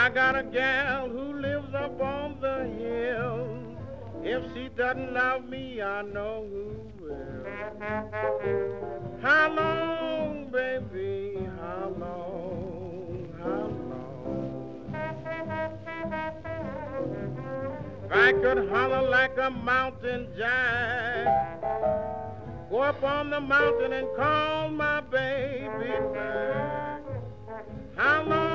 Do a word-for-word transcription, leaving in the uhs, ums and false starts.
I got a gal who lives up on the hill. If she doesn't love me, I know who will. How long, baby, how long, how long? If I could holler like a mountain jack, go up on the mountain and call my baby back. How long?